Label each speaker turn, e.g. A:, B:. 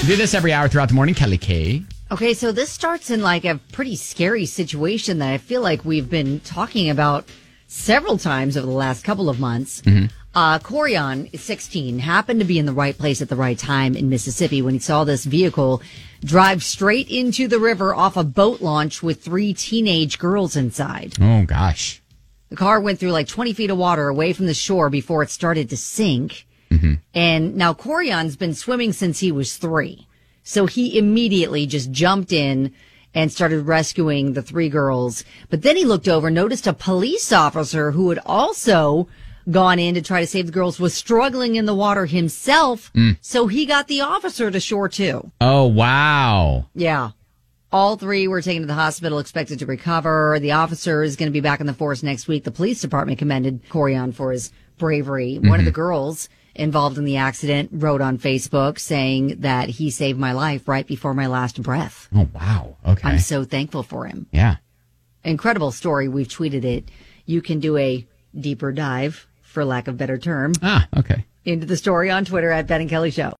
A: We do this every hour throughout the morning. Kelly K.
B: Okay, so this starts in like a pretty scary situation that I feel like we've been talking about several times over the last couple of months. Corian is 16, happened to be in the right place at the right time in Mississippi when he saw this vehicle drive straight into the river off a boat launch with 3 teenage girls inside.
A: Oh, gosh.
B: The car went through like 20 feet of water away from the shore before it started to sink. And now Corian's been swimming since he was 3. So he immediately just jumped in and started rescuing the 3 girls. But then he looked over, noticed a police officer who had also gone in to try to save the girls, was struggling in the water himself. So he got the officer to shore too.
A: Oh, wow.
B: Yeah. All 3 were taken to the hospital, expected to recover. The officer is going to be back in the force next week. The police department commended Corian for his bravery. One of the girls involved in the accident wrote on Facebook saying that he saved my life right before my last breath.
A: Oh, wow. Okay.
B: I'm so thankful for him.
A: Yeah.
B: Incredible story. We've tweeted it. You can do a deeper dive, for lack of better term,
A: Okay.
B: into the story on Twitter at Ben and Kelly Show.